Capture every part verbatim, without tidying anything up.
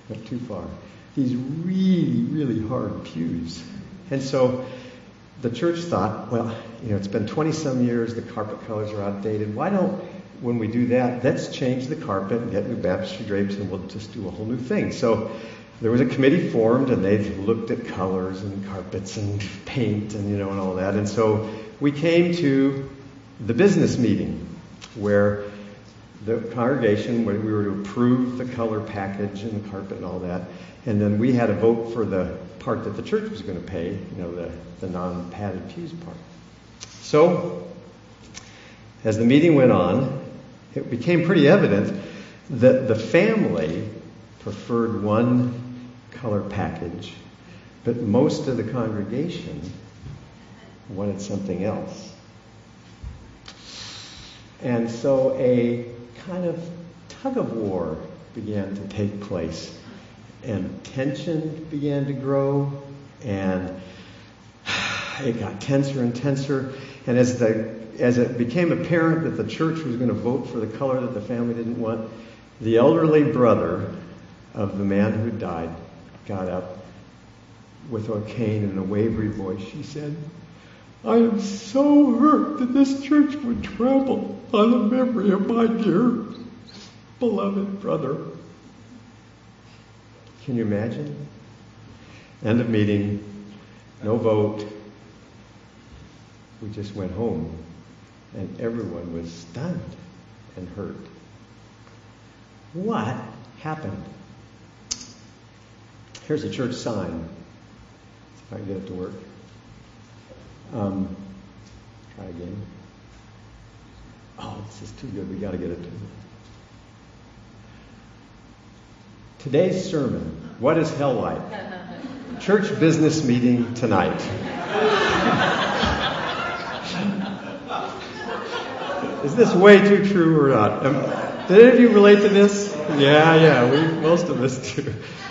not too far. These really, really hard pews. And so the church thought, well, you know, it's been twenty-some years, the carpet colors are outdated. Why don't, when we do that, let's change the carpet and get new baptistry drapes and we'll just do a whole new thing. So there was a committee formed and they looked at colors and carpets and paint and, you know, and all that. And so we came to the business meeting where the congregation, where we were to approve the color package and the carpet and all that. And then we had a vote for the part that the church was going to pay, you know, the, the non-padded pews part. So, as the meeting went on, it became pretty evident that the family preferred one color package, but most of the congregation wanted something else. And so a kind of tug of war began to take place. And tension began to grow, and it got tenser and tenser. And as the as it became apparent that the church was going to vote for the color that the family didn't want, the elderly brother of the man who died got up with a cane and a wavery voice. She said, "I am so hurt that this church would trample on the memory of my dear, beloved brother." Can you imagine? End of meeting, no vote. We just went home, and everyone was stunned and hurt. What happened? Here's a church sign. If I can get it to work. Um, try again. Oh, this is too good. We got to get it to work. Today's sermon, what is hell like? Church business meeting tonight. Is this way too true or not? Um, did any of you relate to this? Yeah, yeah, we most of us do.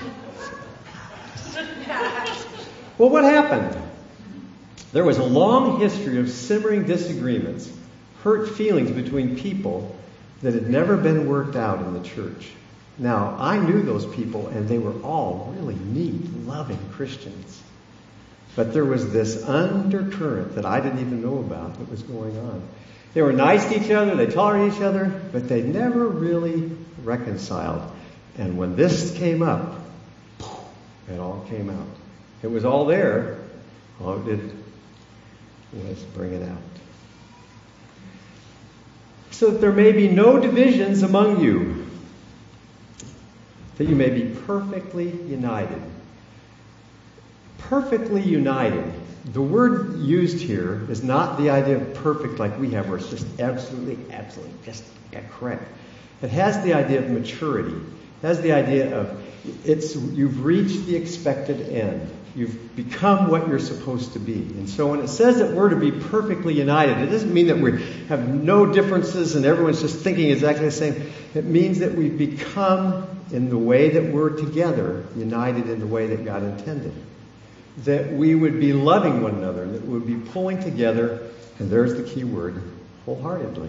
Well, what happened? There was a long history of simmering disagreements, hurt feelings between people that had never been worked out in the church. Now, I knew those people, and they were all really neat, loving Christians. But there was this undercurrent that I didn't even know about that was going on. They were nice to each other, they tolerated each other, but they never really reconciled. And when this came up, it all came out. It was all there. All it did was bring it out. So that there may be no divisions among you, that you may be perfectly united. Perfectly united. The word used here is not the idea of perfect like we have, where it's just absolutely, absolutely, just yeah, correct. It has the idea of maturity. It has the idea of it's you've reached the expected end. You've become what you're supposed to be. And so when it says that we're to be perfectly united, it doesn't mean that we have no differences and everyone's just thinking exactly the same. It means that we've become, in the way that we're together, united in the way that God intended. That we would be loving one another, that we would be pulling together, and there's the key word, wholeheartedly.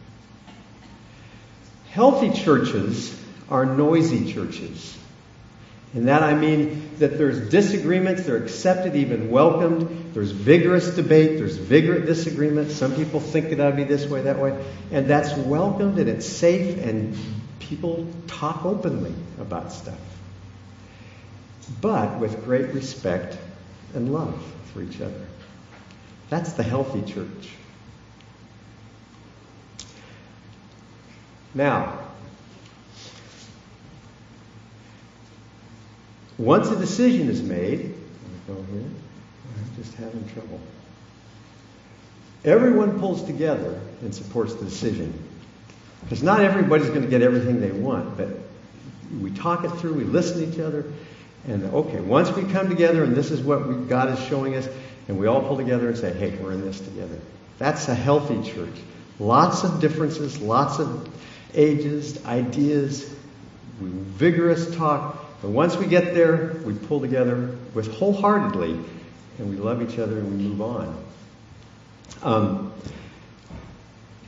Healthy churches are noisy churches. And that I mean that there's disagreements, they're accepted, even welcomed. There's vigorous debate, there's vigorous disagreement. Some people think it ought to be this way, that way. And that's welcomed and it's safe and people talk openly about stuff. But with great respect and love for each other. That's the healthy church. Now, once a decision is made, let me go here. I'm just having trouble. Everyone pulls together and supports the decision. Because not everybody's going to get everything they want, but we talk it through, we listen to each other, and okay, once we come together and this is what we, God is showing us, and we all pull together and say, hey, we're in this together. That's a healthy church. Lots of differences, lots of ages, ideas, vigorous talk. But once we get there, we pull together with wholeheartedly, and we love each other and we move on. Um,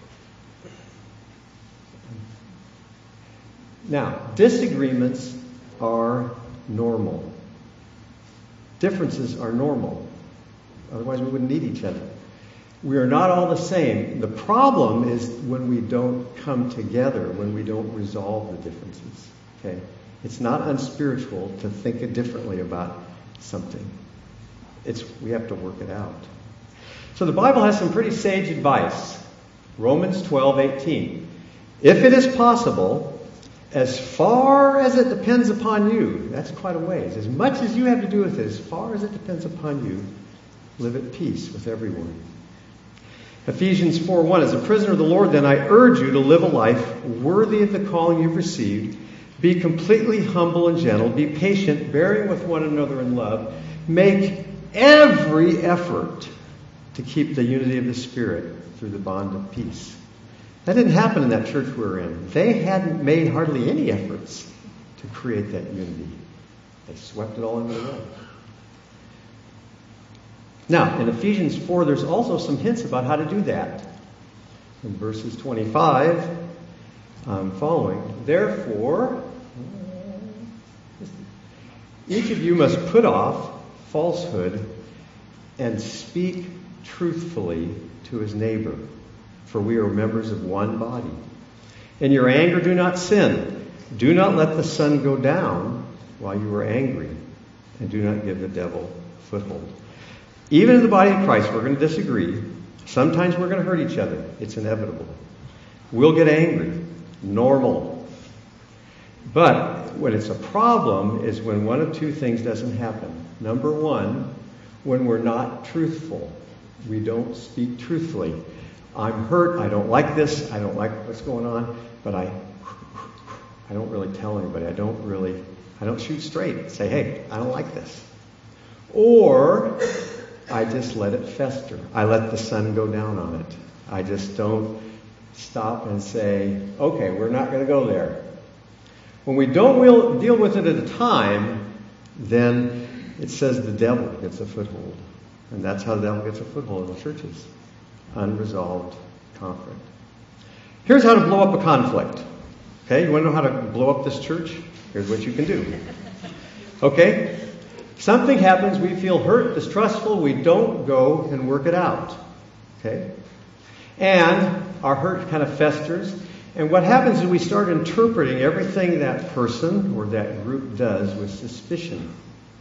now, disagreements are normal. Differences are normal. Otherwise, we wouldn't need each other. We are not all the same. The problem is when we don't come together, when we don't resolve the differences. Okay? It's not unspiritual to think differently about something. It's we have to work it out. So the Bible has some pretty sage advice. Romans twelve eighteen. If it is possible, as far as it depends upon you, that's quite a ways. As much as you have to do with it, as far as it depends upon you, live at peace with everyone. Ephesians four one, as a prisoner of the Lord, then I urge you to live a life worthy of the calling you've received. Be completely humble and gentle. Be patient, bearing with one another in love. Make every effort to keep the unity of the Spirit through the bond of peace. That didn't happen in that church we were in. They hadn't made hardly any efforts to create that unity. They swept it all under the rug. Now, in Ephesians four, there's also some hints about how to do that. In verses twenty-five, um, following, therefore, each of you must put off falsehood and speak truthfully to his neighbor, for we are members of one body. In your anger, do not sin. Do not let the sun go down while you are angry, and do not give the devil a foothold. Even in the body of Christ, we're going to disagree. Sometimes we're going to hurt each other. It's inevitable. We'll get angry. Normal. But when it's a problem is when one of two things doesn't happen. Number one, when we're not truthful. We don't speak truthfully. I'm hurt. I don't like this. I don't like what's going on. But I, I don't really tell anybody. I don't really, I don't shoot straight. Say, hey, I don't like this. Or I just let it fester. I let the sun go down on it. I just don't stop and say, okay, we're not going to go there. When we don't deal with it at a time, then it says the devil gets a foothold. And that's how the devil gets a foothold in the churches. Unresolved conflict. Here's how to blow up a conflict. Okay, you want to know how to blow up this church? Here's what you can do. Okay? Something happens, we feel hurt, distrustful, we don't go and work it out. Okay? And our hurt kind of festers. And what happens is we start interpreting everything that person or that group does with suspicion.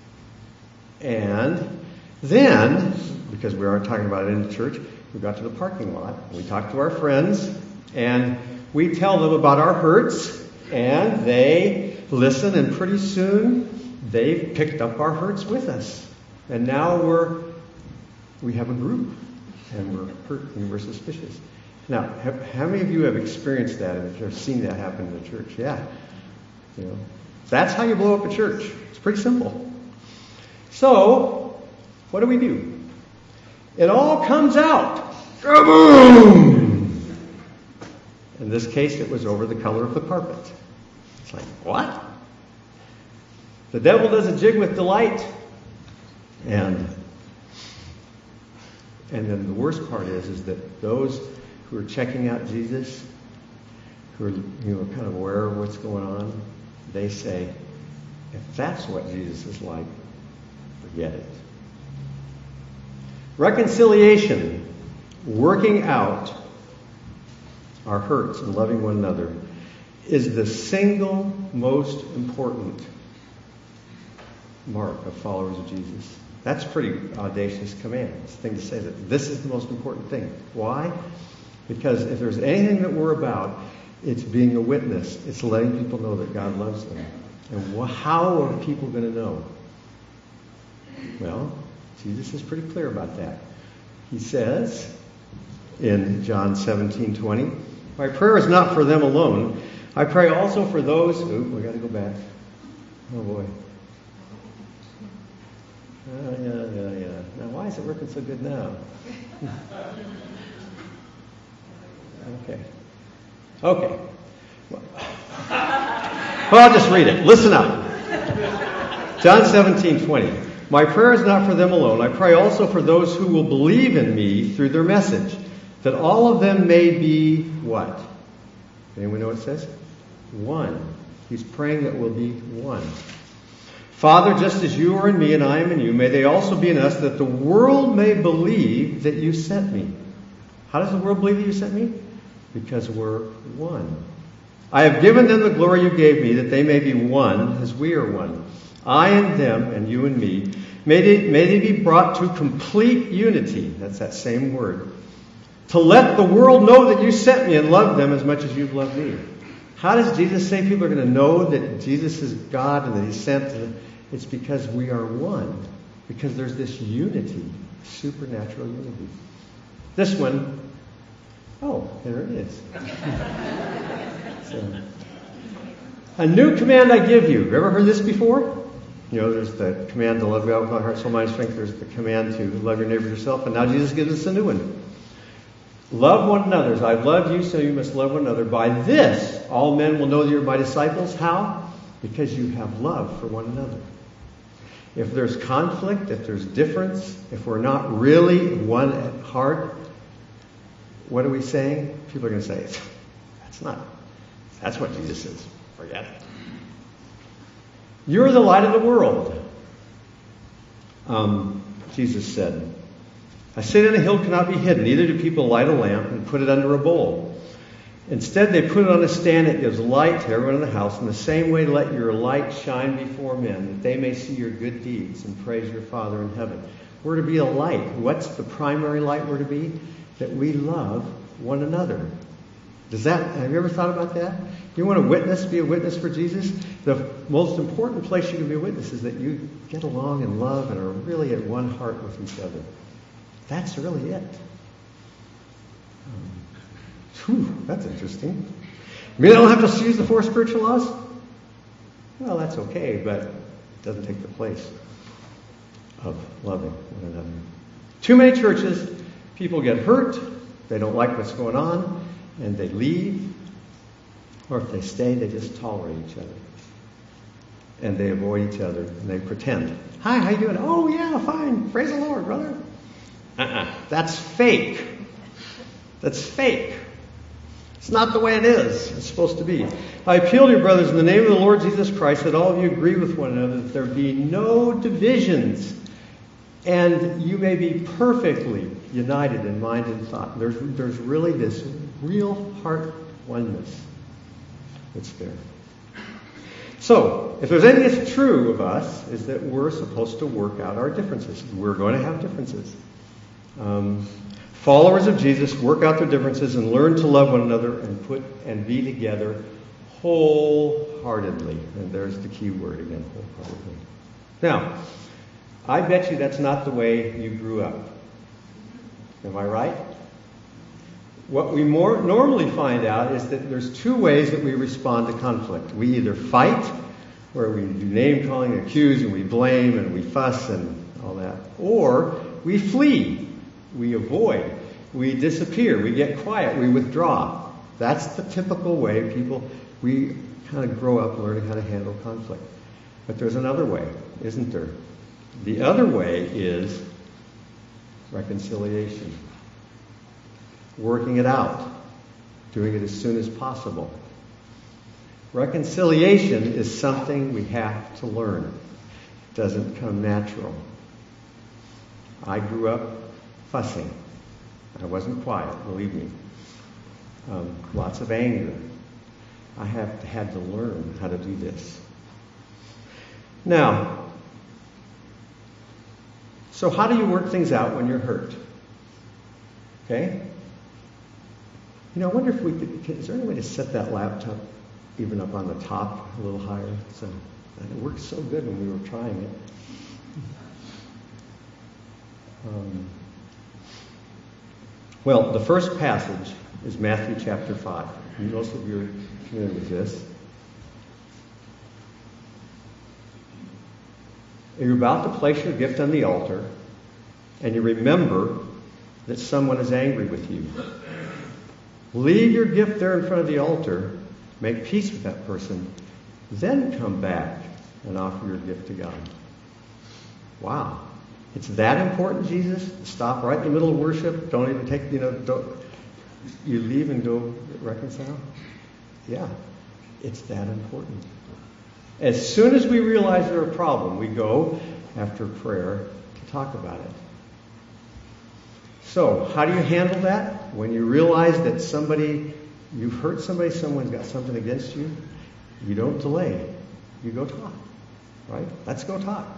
And then, because we aren't talking about it in the church, we got to the parking lot. We talked to our friends, and we tell them about our hurts, and they listen, and pretty soon they've picked up our hurts with us. And now we're we have a group, and we're hurt and we're suspicious. Now, have, how many of you have experienced that and have seen that happen in the church? Yeah. You know, that's how you blow up a church. It's pretty simple. So, what do we do? It all comes out. Boom! In this case, it was over the color of the carpet. It's like, what? The devil does a jig with delight. And and then the worst part is, is that those who are checking out Jesus, who are, you know, kind of aware of what's going on, they say, if that's what Jesus is like, forget it. Reconciliation, working out our hurts and loving one another, is the single most important mark of followers of Jesus. That's a pretty audacious command. It's a thing to say that this is the most important thing. Why? Because if there's anything that we're about, it's being a witness. It's letting people know that God loves them. And wh- how are people going to know? Well, Jesus is pretty clear about that. He says in John seventeen twenty, my prayer is not for them alone. I pray also for those who... we got to go back. Oh, boy. Oh, yeah, yeah, yeah. Now, why is it working so good now? Okay. Okay. Well, I'll just read it. Listen up. John seventeen twenty. My prayer is not for them alone. I pray also for those who will believe in me through their message, that all of them may be what? Anyone know what it says? One. He's praying that we'll be one. Father, just as you are in me and I am in you, may they also be in us, that the world may believe that you sent me. How does the world believe that you sent me? Because we're one. I have given them the glory you gave me, that they may be one as we are one. I and them, and you and me. May they, may they be brought to complete unity. That's that same word. To let the world know that you sent me and loved them as much as you've loved me. How does Jesus say people are going to know that Jesus is God and that He sent them? It's because we are one. Because there's this unity, supernatural unity. This one, oh, there it is. So, a new command I give you. Have you ever heard this before? You know, there's the command to love God with all heart, soul, mind, strength. There's the command to love your neighbor as yourself. And now Jesus gives us a new one. Love one another as I've loved you, so you must love one another. By this, all men will know that you're my disciples. How? Because you have love for one another. If there's conflict, if there's difference, if we're not really one at heart, what are we saying? People are going to say, that's not, that's what Jesus is. Forget it. You're the light of the world. Um, Jesus said, a city on a hill cannot be hidden. Neither do people light a lamp and put it under a bowl. Instead, they put it on a stand that gives light to everyone in the house. In the same way, let your light shine before men, that they may see your good deeds and praise your Father in heaven. We're to be a light. What's the primary light we're to be? That we love one another. Does that, have you ever thought about that? You want to witness, be a witness for Jesus? The most important place you can be a witness is that you get along and love and are really at one heart with each other. That's really it. Um, whew, that's interesting. You mean I don't have to use the four spiritual laws? Well, that's okay, but it doesn't take the place of loving one another. Too many churches, people get hurt, they don't like what's going on, and they leave. Or if they stay, they just tolerate each other. And they avoid each other, and they pretend. Hi, how you doing? Oh, yeah, fine. Praise the Lord, brother. Uh-uh. That's fake. That's fake. It's not the way it is. It's supposed to be. I appeal to you, brothers, in the name of the Lord Jesus Christ, that all of you agree with one another, that there be no divisions, and you may be perfectly united in mind and thought. There's, there's really this real heart oneness that's there. So, if there's anything that's true of us, is that we're supposed to work out our differences. We're going to have differences. Um, followers of Jesus work out their differences and learn to love one another and put and be together wholeheartedly. And there's the key word again, wholeheartedly. Now, I bet you that's not the way you grew up. Am I right? What we more normally find out is that there's two ways that we respond to conflict. We either fight, where we do name calling and accuse, and we blame and we fuss and all that, or we flee, we avoid, we disappear, we get quiet, we withdraw. That's the typical way people, we kind of grow up learning how to handle conflict. But there's another way, isn't there? The other way is reconciliation. Working it out. Doing it as soon as possible. Reconciliation is something we have to learn. It doesn't come natural. I grew up fussing. I wasn't quiet, believe me. Um, lots of anger. I have had to learn how to do this. Now, so how do you work things out when you're hurt? Okay? You know, I wonder if we could, is there any way to set that laptop even up on the top a little higher? So it worked so good when we were trying it. Um, well, the first passage is Matthew chapter five. Most of you are familiar with this. You're about to place your gift on the altar, and you remember that someone is angry with you. Leave your gift there in front of the altar, make peace with that person, then come back and offer your gift to God. Wow. It's that important, Jesus? Stop right in the middle of worship? Don't even take, you know, don't, you leave and go reconcile? Yeah, it's that important. As soon as we realize there's a problem, we go after prayer to talk about it. So, how do you handle that? When you realize that somebody, you've hurt somebody, someone's got something against you, you don't delay. You go talk. Right? Let's go talk.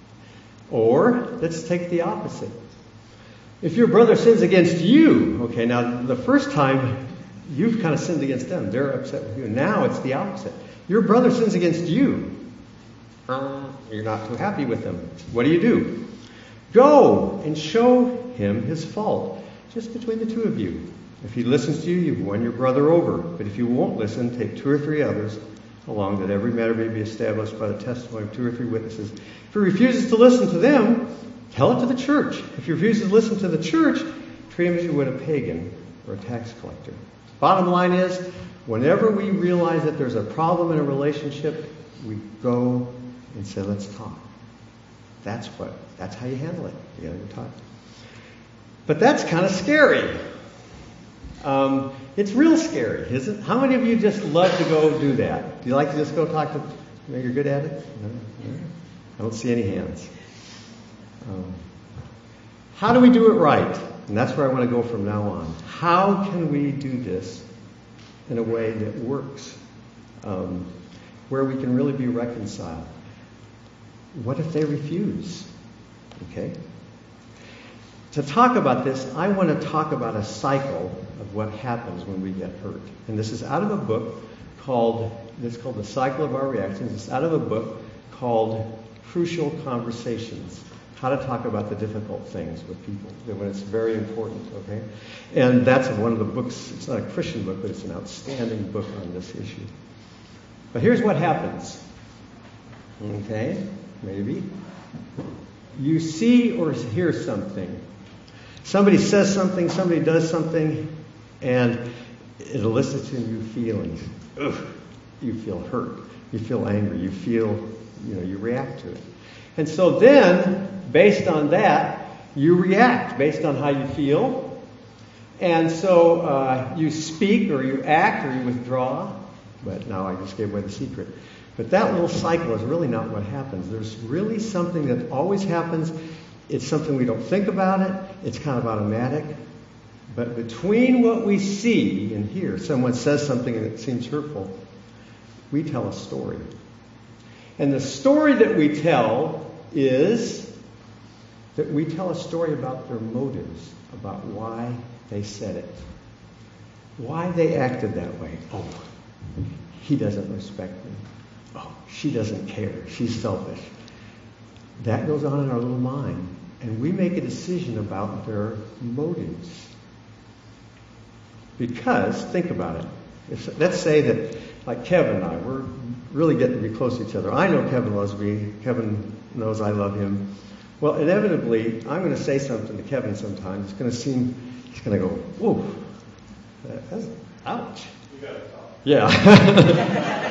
Or, let's take the opposite. If your brother sins against you, okay, now the first time you've kind of sinned against them, they're upset with you. Now it's the opposite. Your brother sins against you. Uh, you're not too happy with him. What do you do? Go and show him his fault, just between the two of you. If he listens to you, you've won your brother over. But if you won't listen, take two or three others along, that every matter may be established by the testimony of two or three witnesses. If he refuses to listen to them, tell it to the church. If he refuses to listen to the church, treat him as you would a pagan or a tax collector. Bottom line is, whenever we realize that there's a problem in a relationship, we go and say, let's talk. That's what, that's how you handle it. You gotta go talk. But that's kind of scary. Um, it's real scary, isn't it? How many of you just love to go do that? Do you like to just go talk to, you know, you're good at it? No? No? I don't see any hands. Um, how do we do it right? And that's where I want to go from now on. How can we do this in a way that works? Um, where we can really be reconciled? What if they refuse? Okay? To talk about this, I want to talk about a cycle of what happens when we get hurt. And this is out of a book called, it's called The Cycle of Our Reactions. It's out of a book called Crucial Conversations. How to talk about the difficult things with people when it's very important, okay? And that's one of the books, it's not a Christian book, but it's an outstanding book on this issue. But here's what happens. Okay? Maybe. You see or hear something. Somebody says something, somebody does something, and it elicits in you feelings. Ugh. You feel hurt. You feel angry. You feel, you know, you react to it. And so then, based on that, you react based on how you feel. And so uh, you speak or you act or you withdraw. But now I just gave away the secret. But that little cycle is really not what happens. There's really something that always happens. It's something we don't think about it. It's kind of automatic. But between what we see and hear, someone says something and it seems hurtful, we tell a story. And the story that we tell is that we tell a story about their motives, about why they said it, why they acted that way. Oh, he doesn't respect me. Oh, she doesn't care. She's selfish. That goes on in our little mind. And we make a decision about their motives. Because, think about it. If, let's say that, like Kevin and I, we're really getting to be close to each other. I know Kevin loves me. Kevin knows I love him. Well, inevitably, I'm going to say something to Kevin sometimes. It's going to seem, he's going to go, whoa, that's, ouch. You got to talk. Yeah.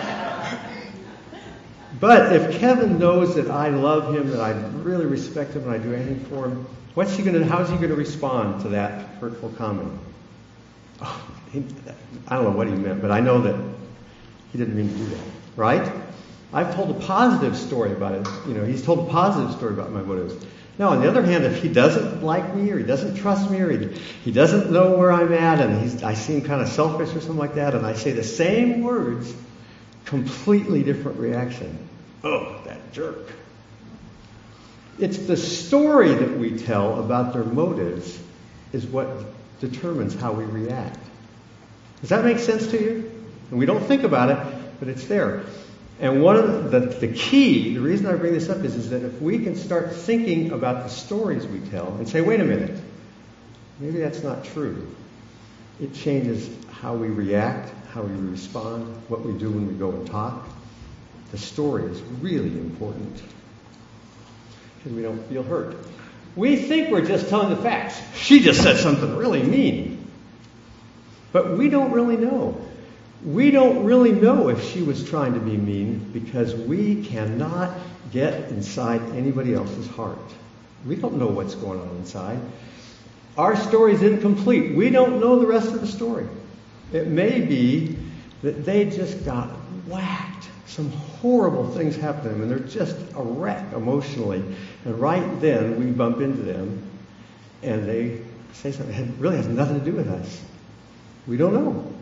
But if Kevin knows that I love him, that I really respect him, and I do anything for him, what's he going to? How's he going to respond to that hurtful comment? Oh, he, I don't know what he meant, but I know that he didn't mean to do that, right? I've told a positive story about it. You know, he's told a positive story about my motives. Now, on the other hand, if he doesn't like me, or he doesn't trust me, or he, he doesn't know where I'm at, and he's, I seem kind of selfish or something like that, and I say the same words, completely different reaction. Oh, that jerk. It's the story that we tell about their motives is what determines how we react. Does that make sense to you? And we don't think about it, but it's there. And one of the, the key, the reason I bring this up is, is that if we can start thinking about the stories we tell and say, wait a minute, maybe that's not true. It changes how we react, how we respond, what we do when we go and talk. The story is really important because we don't feel hurt. We think we're just telling the facts. She just said something really mean. But we don't really know. We don't really know if she was trying to be mean because we cannot get inside anybody else's heart. We don't know what's going on inside. Our story is incomplete. We don't know the rest of the story. It may be that they just got whacked. Some horrible things happen to them, and they're just a wreck emotionally. And right then, we bump into them, and they say something that really has nothing to do with us. We don't know.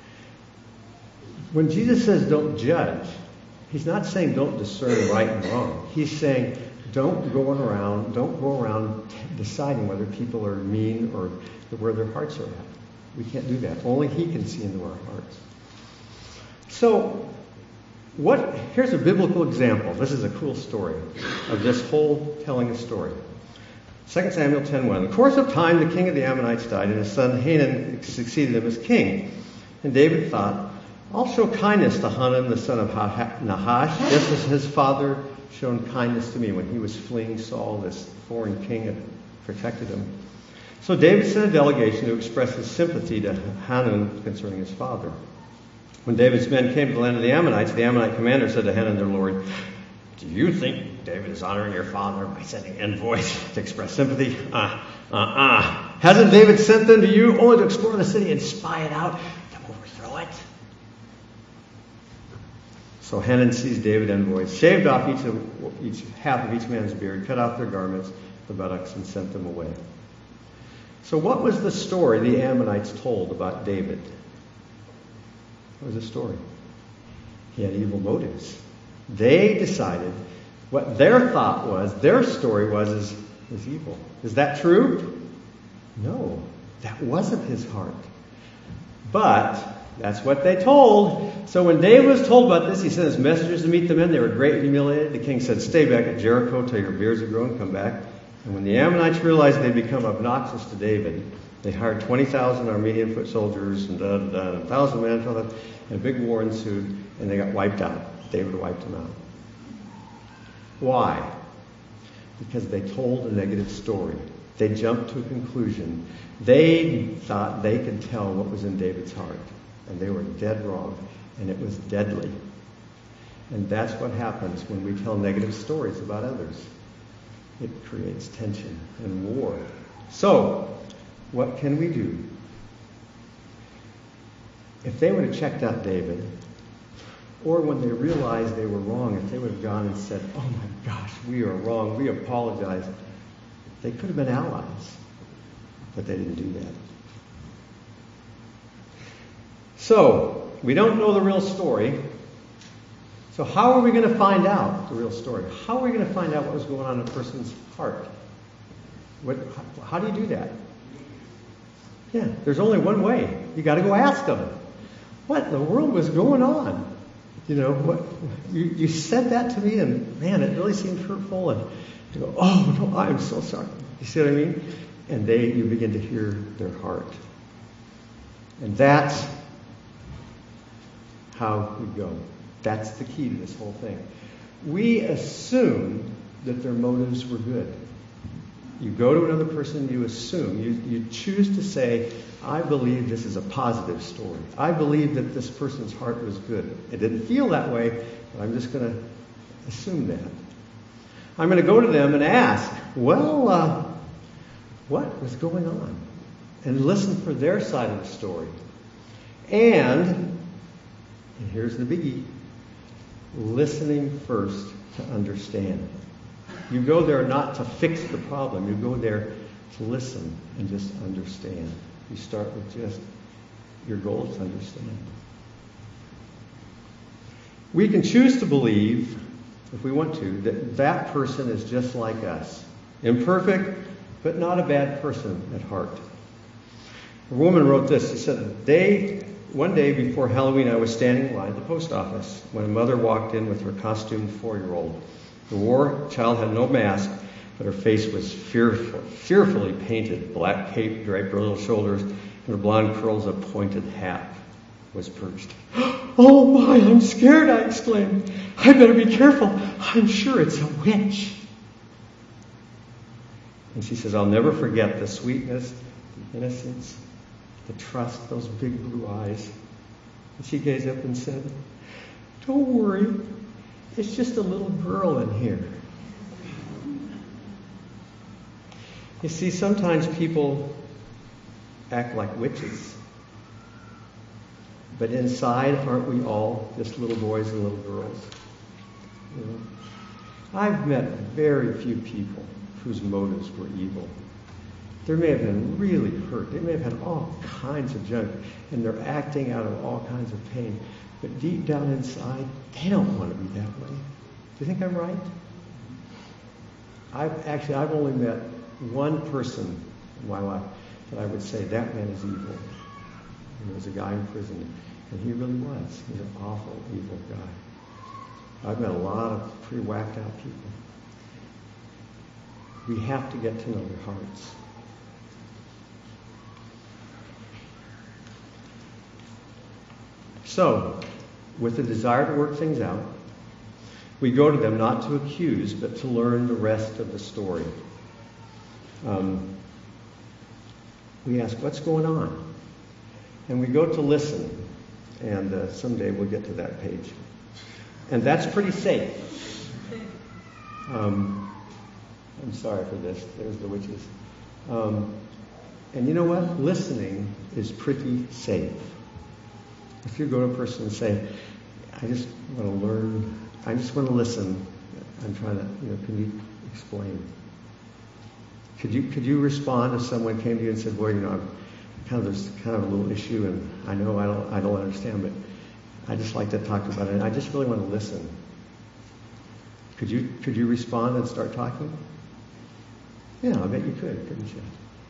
When Jesus says don't judge, he's not saying don't discern right and wrong. He's saying don't go around, don't go around t- deciding whether people are mean or where their hearts are at. We can't do that. Only he can see into our hearts. So, what? Here's a biblical example. This is a cool story of this whole telling a story. Second Samuel ten one. In the course of time, the king of the Ammonites died, and his son Hanun succeeded him as king. And David thought, I'll show kindness to Hanun, the son of Nahash, just as his father shown kindness to me when he was fleeing Saul, this foreign king had protected him. So David sent a delegation to express his sympathy to Hanun concerning his father. When David's men came to the land of the Ammonites, the Ammonite commander said to Hanun, their lord, do you think David is honoring your father by sending envoys to express sympathy? Ah, uh, ah, uh, ah. Uh. Hasn't David sent them to you only to explore the city and spy it out, to overthrow it? So Hanun seized David envoys, shaved off each, of, each half of each man's beard, cut off their garments, the buttocks, and sent them away. So what was the story the Ammonites told about David? What was the story? He had evil motives. They decided what their thought was, their story was, is, is evil. Is that true? No, that wasn't his heart. But that's what they told. So when David was told about this, he sent his messengers to meet the men. They were greatly humiliated. The king said, stay back at Jericho till your beards are grown, come back. And when the Ammonites realized they'd become obnoxious to David, they hired twenty thousand Armenian foot soldiers and da, da, da, and one thousand men, and a big war ensued, and they got wiped out. David wiped them out. Why? Because they told a negative story. They jumped to a conclusion. They thought they could tell what was in David's heart. And they were dead wrong. And it was deadly. And that's what happens when we tell negative stories about others. It creates tension and war. So, what can we do? If they would have checked out David, or when they realized they were wrong, if they would have gone and said, oh my gosh, we are wrong, we apologize, they could have been allies. But they didn't do that. So, we don't know the real story. So how are we going to find out the real story? How are we going to find out what was going on in a person's heart? What, how do you do that? Yeah, there's only one way. You got to go ask them. What in the world was going on? You know, what you, you said that to me, and man, it really seemed hurtful. And you go, oh no, I'm so sorry. You see what I mean? And they, you begin to hear their heart, and that's how we go. That's the key to this whole thing. We assume that their motives were good. You go to another person, you assume, you, you choose to say, I believe this is a positive story. I believe that this person's heart was good. It didn't feel that way, but I'm just going to assume that. I'm going to go to them and ask, well, uh, what was going on? And listen for their side of the story. And, and here's the biggie, listening first to understand. You go there not to fix the problem. You go there to listen and just understand. You start with just, your goal is to understand. We can choose to believe, if we want to, that that person is just like us. Imperfect, but not a bad person at heart. A woman wrote this. She said, a day... One day before Halloween, I was standing in line at the post office when a mother walked in with her costumed four-year-old. The war child had no mask, but her face was fearful, fearfully painted. Black cape draped her little shoulders, and her blonde curls, a pointed hat was perched. Oh my, I'm scared, I exclaimed. I better be careful. I'm sure it's a witch. And she says, I'll never forget the sweetness, the innocence, the trust, those big blue eyes. And she gazed up and said, don't worry, it's just a little girl in here. You see, sometimes people act like witches. But inside, aren't we all just little boys and little girls? You know? I've met very few people whose motives were evil. They may have been really hurt. They may have had all kinds of junk, and they're acting out of all kinds of pain. But deep down inside, they don't want to be that way. Do you think I'm right? I've actually, I've only met one person in my life that I would say that man is evil. And there was a guy in prison, and he really was. He was an awful, evil guy. I've met a lot of pretty whacked out people. We have to get to know their hearts. So, with the desire to work things out, we go to them not to accuse, but to learn the rest of the story. Um, we ask, what's going on? And we go to listen. And uh, someday we'll get to that page. And that's pretty safe. Um, I'm sorry for this. There's the witches. Um, and you know what? Listening is pretty safe. If you go to a person and say, I just want to learn, I just want to listen. I'm trying to, you know, can you explain? Could you could you respond if someone came to you and said, well, you know, I'm kind of there's kind of a little issue, and I know I don't I don't understand, but I just like to talk about it, and I just really want to listen. Could you could you respond and start talking? Yeah, I bet you could, couldn't you?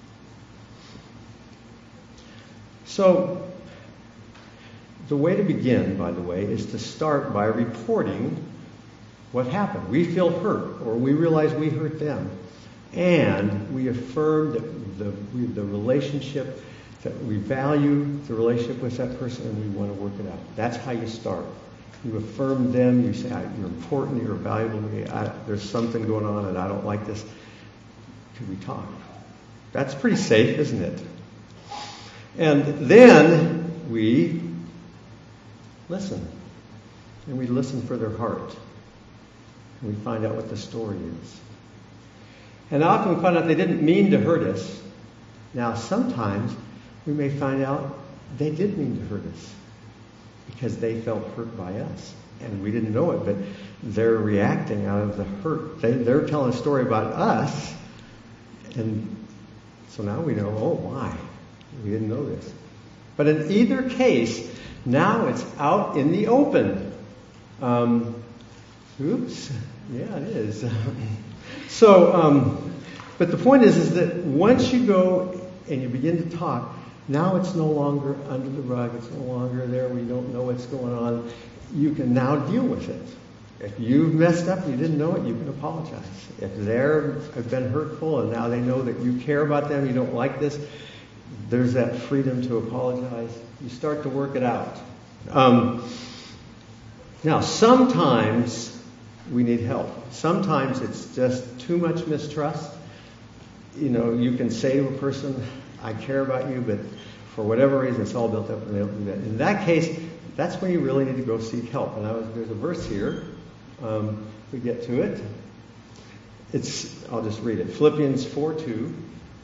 So, the way to begin, by the way, is to start by reporting what happened. We feel hurt, or we realize we hurt them, and we affirm that the we, the relationship, that we value the relationship with that person, and we want to work it out. That's how you start. You affirm them. You say, "You're important. You're valuable to me. I, there's something going on, and I don't like this. Could we talk?" That's pretty safe, isn't it? And then we listen. And we listen for their heart. And we find out what the story is. And often we find out they didn't mean to hurt us. Now, sometimes we may find out they did mean to hurt us because they felt hurt by us. And we didn't know it, but they're reacting out of the hurt. They, they're telling a story about us. And so now we know, oh, why? We didn't know this. But in either case, now it's out in the open. Um, oops. Yeah, it is. so, um, but the point is, is that once you go and you begin to talk, now it's no longer under the rug. It's no longer there. We don't know what's going on. You can now deal with it. If you've messed up and you didn't know it, you can apologize. If they've been hurtful and now they know that you care about them, you don't like this, there's that freedom to apologize. You start to work it out. Um, now, sometimes we need help. Sometimes it's just too much mistrust. You know, you can say to a person, I care about you, but for whatever reason, it's all built up and they don't do that. In that case, that's when you really need to go seek help. And I was, there's a verse here. Um, we get to it. It's, I'll just read it. Philippians four two.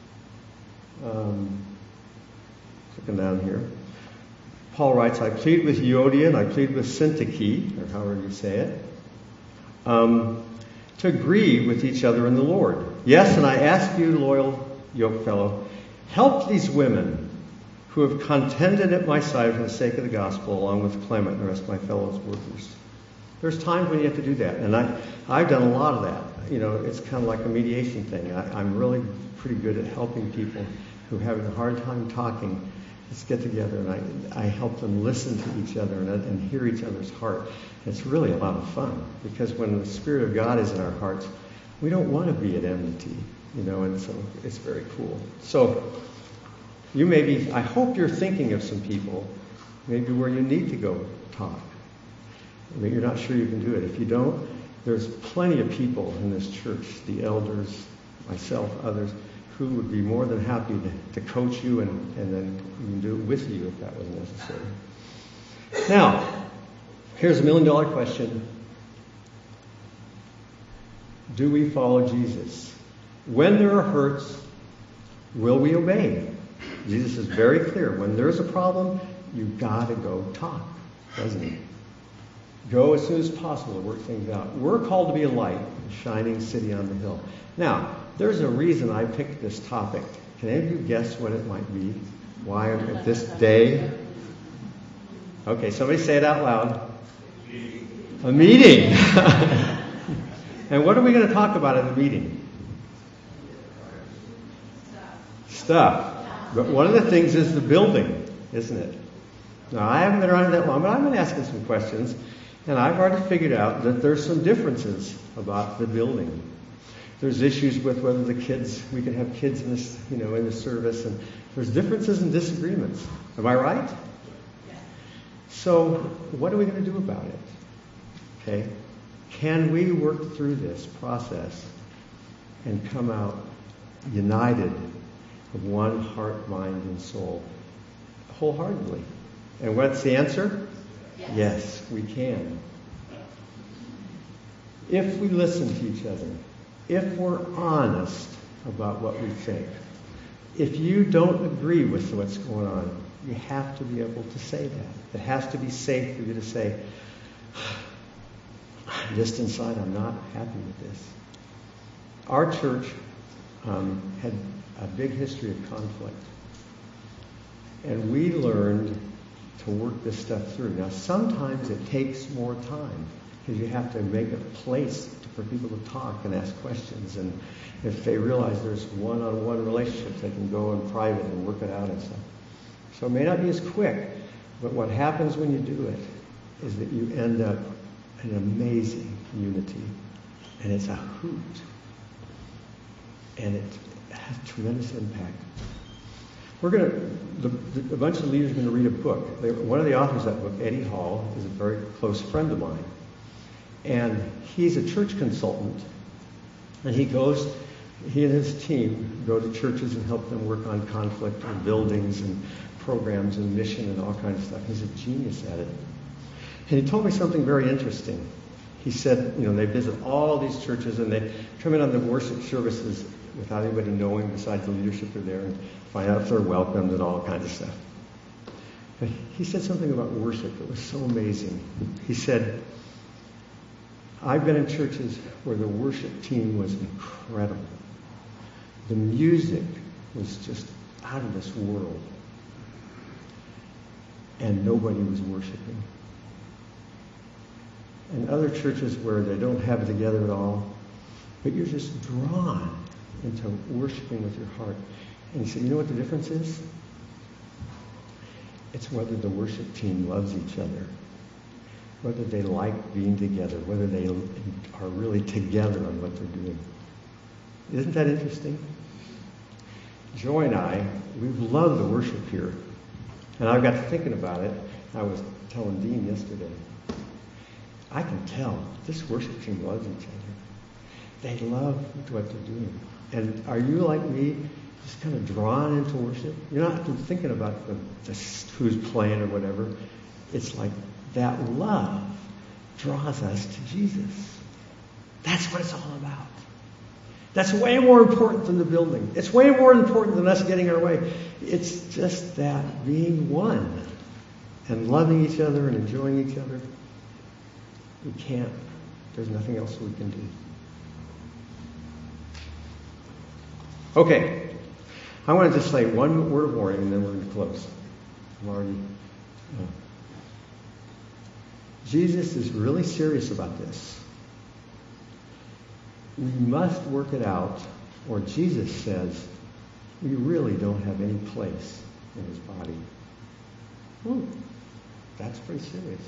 Um, clicking down here. Paul writes, I plead with Euodia and I plead with Syntyche, or however you say it, um, to agree with each other in the Lord. Yes, and I ask you, loyal yokefellow, help these women who have contended at my side for the sake of the gospel, along with Clement and the rest of my fellow workers. There's times when you have to do that, and I, I've done a lot of that. You know, it's kind of like a mediation thing. I, I'm really pretty good at helping people who are having a hard time talking. Let's get together, and I, I help them listen to each other and, and hear each other's heart. It's really a lot of fun, because when the Spirit of God is in our hearts, we don't want to be at enmity, you know, and so it's very cool. So you may be, I hope you're thinking of some people, maybe where you need to go talk. Maybe you're not sure you can do it. If you don't, there's plenty of people in this church, the elders, myself, others, who would be more than happy to, to coach you and, and then even do it with you if that was necessary. Now, here's a million dollar question. Do we follow Jesus? When there are hurts, will we obey? Jesus is very clear. When there's a problem, you've got to go talk, doesn't he? Go as soon as possible to work things out. We're called to be a light, a shining city on the hill. Now, there's a reason I picked this topic. Can any of you guess what it might be? Why at this day? Okay, somebody say it out loud. A meeting. And what are we going to talk about in the meeting? Stuff. But one of the things is the building, isn't it? Now, I haven't been around that long, but I've been asking some questions, and I've already figured out that there's some differences about the building. There's issues with whether the kids, we can have kids in this, you know, in the service, and there's differences and disagreements. Am I right? So, what are we going to do about it? Okay? Can we work through this process and come out united of one heart, mind, and soul wholeheartedly? And what's the answer? Yes, yes, we can. If we listen to each other, if we're honest about what we think, if you don't agree with what's going on, you have to be able to say that. It has to be safe for you to say, just inside, I'm not happy with this. Our church um, had a big history of conflict. And we learned to work this stuff through. Now, sometimes it takes more time because you have to make a place for people to talk and ask questions. And if they realize there's one-on-one relationships, they can go in private and work it out and stuff. So it may not be as quick, but what happens when you do it is that you end up in amazing unity. And it's a hoot. And it has tremendous impact. We're going to, the, the, a bunch of leaders are going to read a book. They, one of the authors of that book, Eddie Hall, is a very close friend of mine. And he's a church consultant. And he goes, he and his team go to churches and help them work on conflict and buildings and programs and mission and all kinds of stuff. He's a genius at it. And he told me something very interesting. He said, you know, they visit all these churches and they come in on the worship services without anybody knowing besides the leadership are there and find out if they're welcomed and all kinds of stuff. But he said something about worship that was so amazing. He said, I've been in churches where the worship team was incredible. The music was just out of this world. And nobody was worshiping. And other churches where they don't have it together at all, but you're just drawn into worshiping with your heart. And he said, you know what the difference is? It's whether the worship team loves each other, whether they like being together, whether they are really together on what they're doing. Isn't that interesting? Joy and I, we've loved the worship here. And I got to thinking about it. I was telling Dean yesterday, I can tell this worship team loves each other. They love what they're doing. And are you like me, just kind of drawn into worship? You're not thinking about the, the who's playing or whatever. It's like that love draws us to Jesus. That's what it's all about. That's way more important than the building. It's way more important than us getting our way. It's just that being one and loving each other and enjoying each other. We can't. There's nothing else we can do. Okay. I want to just say one word of warning and then we're going to close. I'm already... Uh, Jesus is really serious about this. We must work it out, or Jesus says we really don't have any place in his body. Ooh, that's pretty serious.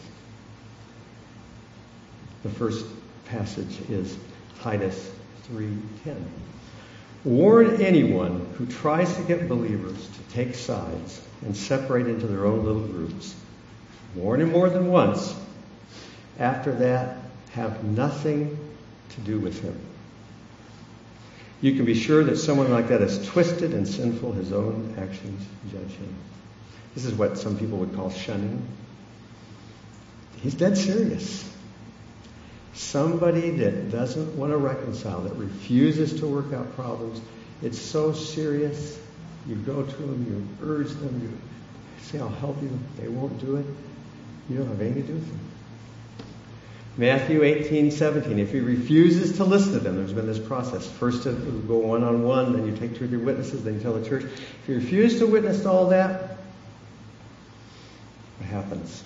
The first passage is Titus three ten. Warn anyone who tries to get believers to take sides and separate into their own little groups. Warn him more than once. After that, have nothing to do with him. You can be sure that someone like that is twisted and sinful. His own actions judge him. This is what some people would call shunning. He's dead serious. Somebody that doesn't want to reconcile, that refuses to work out problems, it's so serious. You go to them, you urge them, you say, I'll help you. They won't do it. You don't have anything to do with them. Matthew eighteen seventeen. If he refuses to listen to them, there's been this process. First you go one-on-one, then you take two or three witnesses, then you tell the church. If you refuse to witness to all that, what happens?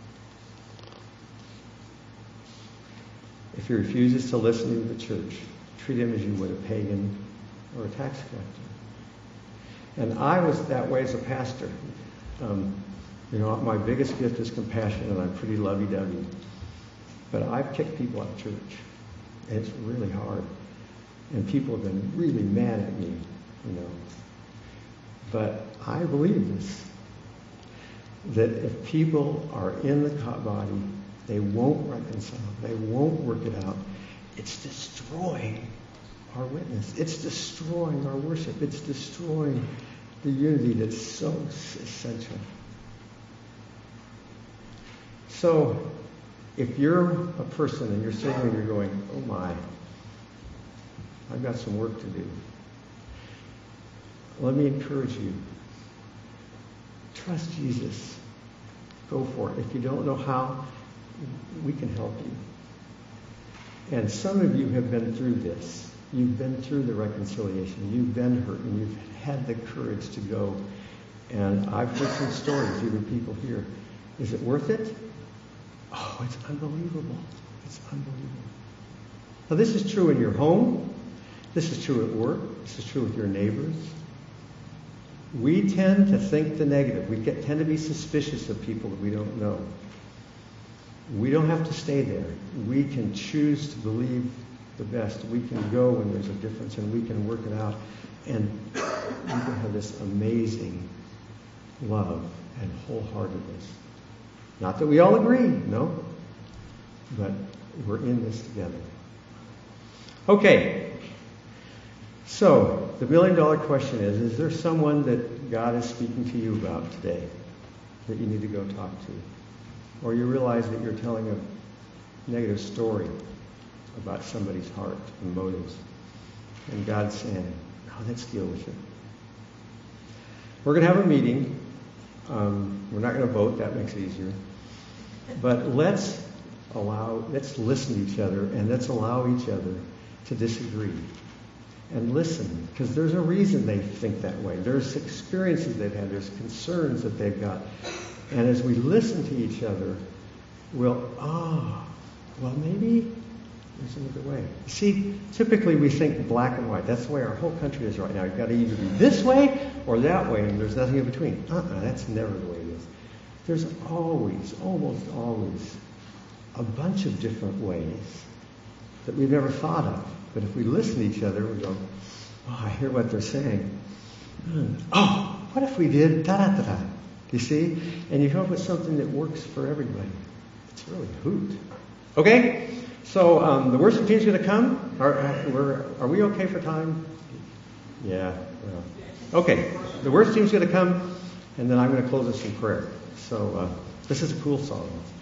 If he refuses to listen to the church, treat him as you would a pagan or a tax collector. And I was that way as a pastor. Um, you know, my biggest gift is compassion, and I'm pretty lovey-dovey. But I've kicked people out of church. And it's really hard. And people have been really mad at me, you know. But I believe this. That if people are in the body, they won't reconcile. They won't work it out. It's destroying our witness. It's destroying our worship. It's destroying the unity that's so essential. So, if you're a person and you're sitting and you're going, oh my, I've got some work to do. Let me encourage you. Trust Jesus. Go for it. If you don't know how, we can help you. And some of you have been through this. You've been through the reconciliation. You've been hurt, and you've had the courage to go. And I've heard some stories, even people here. Is it worth it? Oh, it's unbelievable. It's unbelievable. Now, this is true in your home. This is true at work. This is true with your neighbors. We tend to think the negative. We get, tend to be suspicious of people that we don't know. We don't have to stay there. We can choose to believe the best. We can go when there's a difference, and we can work it out. And we can have this amazing love and wholeheartedness. Not that we all agree, no. But we're in this together. Okay. So, the million dollar question is, is there someone that God is speaking to you about today that you need to go talk to? Or you realize that you're telling a negative story about somebody's heart and motives. And God's saying, no, let's deal with it. We're going to have a meeting. Um, we're not going to vote. That makes it easier. But let's allow, let's listen to each other, and let's allow each other to disagree. And listen, because there's a reason they think that way. There's experiences they've had. There's concerns that they've got. And as we listen to each other, we'll, ah, oh, well, maybe there's another way. See, typically we think black and white. That's the way our whole country is right now. You've got to either be this way or that way, and there's nothing in between. Uh-uh, that's never the way it is. There's always, almost always, a bunch of different ways that we've never thought of. But if we listen to each other, we go, oh, I hear what they're saying. Oh, what if we did da-da-da-da? You see? And you come up with something that works for everybody. It's really a hoot. Okay? So um, the worship team's going to come. Are, are, are we okay for time? Yeah. Well. Okay. The worship team's going to come, and then I'm going to close us in prayer. So uh, this is a cool song.